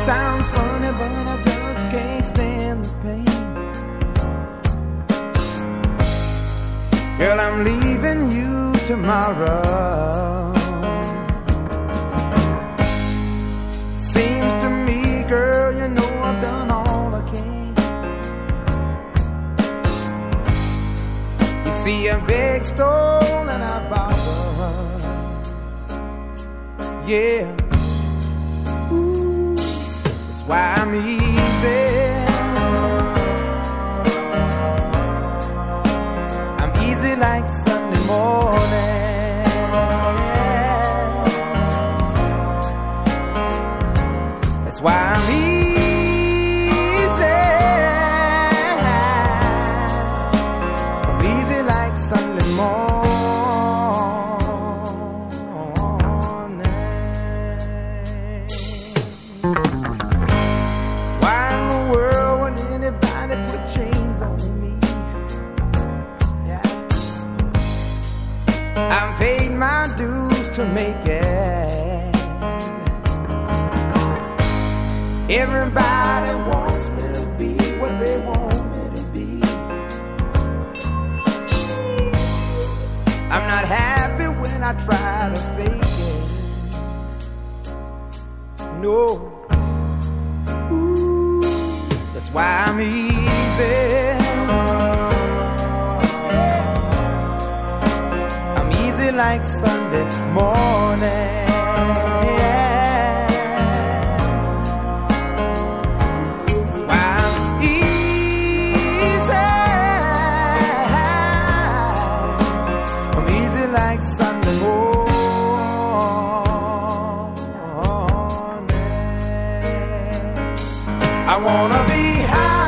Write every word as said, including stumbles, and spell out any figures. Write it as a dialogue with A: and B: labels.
A: sounds funny, but I just can't stand the pain. Girl, I'm leaving you tomorrow. Seems to me, girl, you know I've done all I can. You see, a big stole and I borrowed. Yeah. Ooh, that's why I'm easy. I'm easy like Sunday morning. That's why I'm easy. I'm easy like Sunday morning. Why in the world would anybody put chains on me? Yeah. I've paid my dues to make it. Everybody wants me to be what they want me to be. I'm not happy when I try to fake it. No. Ooh, that's why I'm easy. I'm easy like Sunday morning. Sunday morning, I wanna be high.